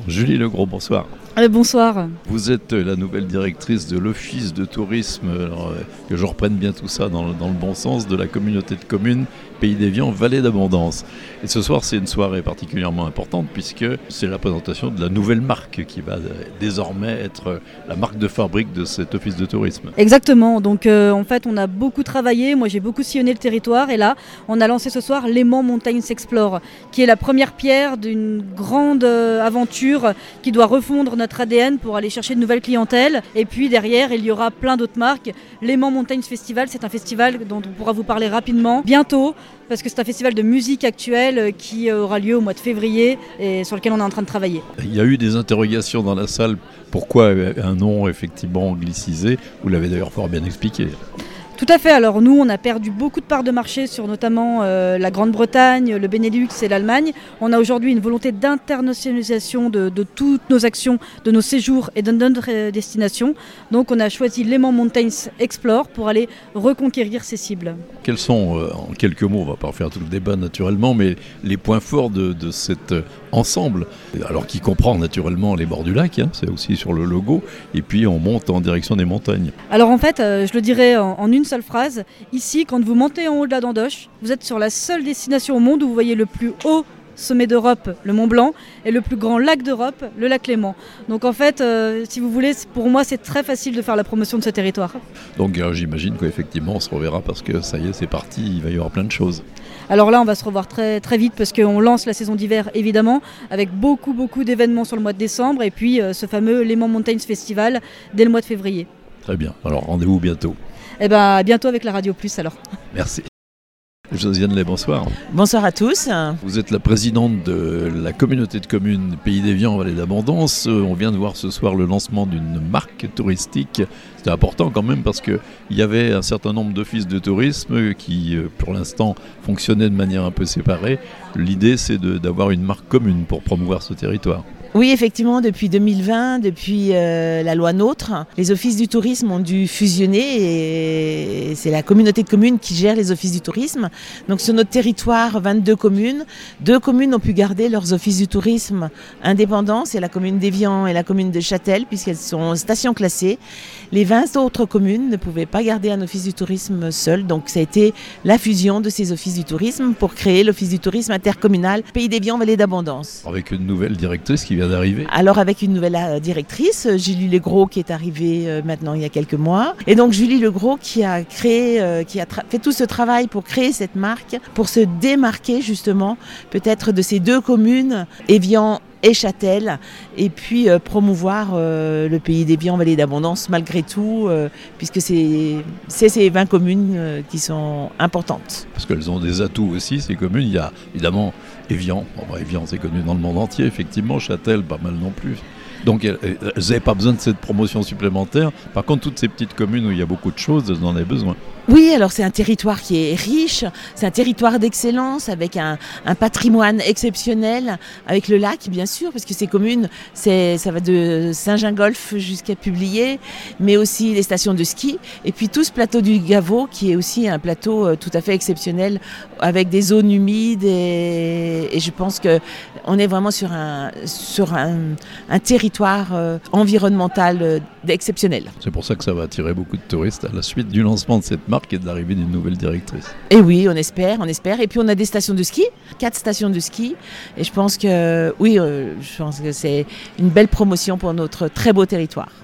Julie Legros, bonsoir. Bonsoir. Vous êtes la nouvelle directrice de l'Office de tourisme, que je reprenne bien tout ça dans le bon sens, de la communauté de communes Pays d'Évian, Vallée d'Abondance. Et ce soir, c'est une soirée particulièrement importante puisque c'est la présentation de la nouvelle marque qui va désormais être la marque de fabrique de cet office de tourisme. Exactement, donc en fait on a beaucoup travaillé, moi j'ai beaucoup sillonné le territoire et là on a lancé ce soir Léman Mountains Explore, qui est la première pierre d'une grande aventure qui doit refondre notre ADN pour aller chercher de nouvelles clientèles. Et puis derrière il y aura plein d'autres marques. Léman Mountains Festival, c'est un festival dont on pourra vous parler rapidement, bientôt, parce que c'est un festival de musique actuelle qui aura lieu au mois de février et sur lequel on est en train de travailler. Il y a eu des interrogations dans la salle, pourquoi un nom effectivement anglicisé, vous l'avez d'ailleurs fort bien expliqué. Tout à fait, alors nous on a perdu beaucoup de parts de marché sur notamment la Grande-Bretagne, le Benelux et l'Allemagne. On a aujourd'hui une volonté d'internationalisation de toutes nos actions, de nos séjours et de notre destination. Donc on a choisi Léman Mountains Explore pour aller reconquérir ces cibles. Quels sont, en quelques mots, on ne va pas refaire tout le débat naturellement, mais les points forts de cet ensemble, alors qui comprend naturellement les bords du lac, c'est aussi sur le logo, et puis on monte en direction des montagnes. Alors en fait, je le dirais en une seule phrase, ici quand vous montez en haut de la Dandoche, vous êtes sur la seule destination au monde où vous voyez le plus haut sommet d'Europe, le Mont Blanc, et le plus grand lac d'Europe, le lac Léman. Donc en fait, si vous voulez, pour moi c'est très facile de faire la promotion de ce territoire. Donc j'imagine qu'effectivement on se reverra parce que ça y est, c'est parti, il va y avoir plein de choses. Alors là on va se revoir très, très vite parce qu'on lance la saison d'hiver évidemment, avec beaucoup d'événements sur le mois de décembre, et puis ce fameux Léman Mountains Festival dès le mois de février. Très bien, alors rendez-vous bientôt. Eh bien à bientôt avec la Radio Plus alors. Merci. Josiane Lay, bonsoir. Bonsoir à tous. Vous êtes la présidente de la communauté de communes Pays d'Évian, Vallée d'Abondance. On vient de voir ce soir le lancement d'une marque touristique. C'était important quand même parce qu'il y avait un certain nombre d'offices de tourisme qui, pour l'instant, fonctionnaient de manière un peu séparée. L'idée, c'est d'avoir une marque commune pour promouvoir ce territoire. Oui, effectivement, depuis 2020, depuis la loi NOTRe, les offices du tourisme ont dû fusionner et c'est la communauté de communes qui gère les offices du tourisme. Donc sur notre territoire, 22 communes. 2 communes ont pu garder leurs offices du tourisme indépendants, c'est la commune d'Évian et la commune de Châtel, puisqu'elles sont stations classées. Les 20 autres communes ne pouvaient pas garder un office du tourisme seul, donc ça a été la fusion de ces offices du tourisme pour créer l'office du tourisme intercommunal Pays d'Évian, Vallée d'Abondance. Avec une nouvelle directrice qui vient d'arriver. Alors avec une nouvelle directrice, Julie Legros, qui est arrivée maintenant il y a quelques mois. Et donc Julie Legros qui a créé, fait tout ce travail pour créer cette marque, pour se démarquer justement peut-être de ces 2 communes, Évian et Châtel, et puis promouvoir le Pays d'Évian, Vallée d'Abondance malgré tout, puisque c'est ces 20 communes qui sont importantes. Parce qu'elles ont des atouts aussi, ces communes. Il y a évidemment Évian. Évian, c'est connu dans le monde entier, effectivement. Châtel, pas mal non plus. Donc elles n'avaient pas besoin de cette promotion supplémentaire. Par contre, toutes ces petites communes où il y a beaucoup de choses, elles en avaient besoin. Oui, alors c'est un territoire qui est riche, c'est un territoire d'excellence avec un patrimoine exceptionnel, avec le lac bien sûr, parce que ces communes, ça va de Saint-Gingolph jusqu'à Publier, mais aussi les stations de ski, et puis tout ce plateau du Gaveau qui est aussi un plateau tout à fait exceptionnel avec des zones humides et je pense qu'on est vraiment sur un territoire environnemental exceptionnel. C'est pour ça que ça va attirer beaucoup de touristes à la suite du lancement de cette marque et de l'arrivée d'une nouvelle directrice. Et oui, on espère. Et puis on a des stations de ski, 4 stations de ski. Et je pense que c'est une belle promotion pour notre très beau territoire.